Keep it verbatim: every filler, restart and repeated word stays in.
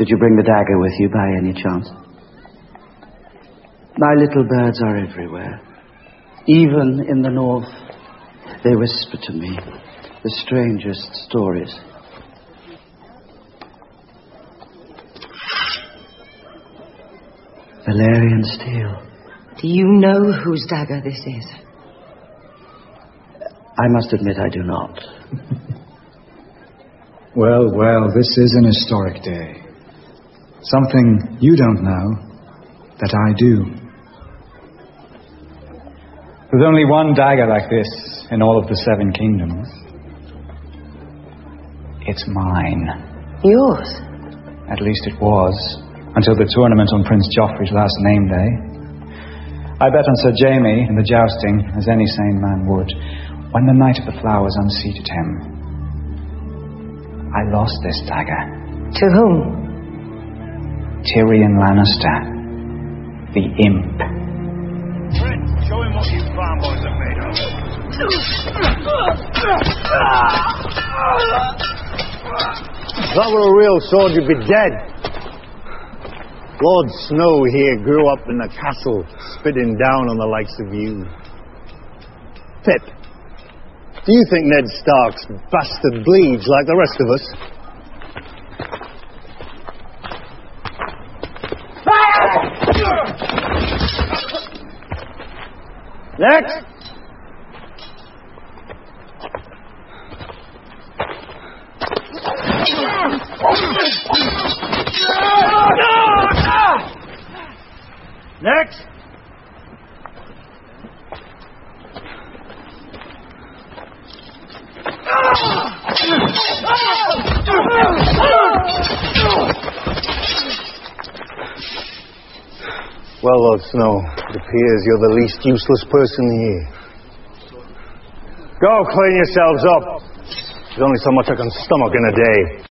Did you bring the dagger with you by any chance? My little birds are everywhere. Even in the north, they whisper to me the strangest stories. Valerian steel. Do you know whose dagger this is? I must admit I do not. Well, well, this is an historic day. Something you don't know that I do. There's only one dagger like this in all of the Seven Kingdoms. It's mine. Yours? At least it was, until the tournament on Prince Joffrey's last name day. I bet on Sir Jaime in the jousting, as any sane man would, when the Knight of the Flowers unseated him. I lost this dagger. To whom? Tyrion Lannister, the imp. Trent, show him what you farm boys are made of. If that were a real sword, you'd be dead. Lord Snow here grew up in the castle, spitting down on the likes of you. Pip, do you think Ned Stark's bastard bleeds like the rest of us? Next! Next! Well, Lord Snow, it appears you're the least useless person here. Go clean yourselves up. There's only so much I can stomach in a day.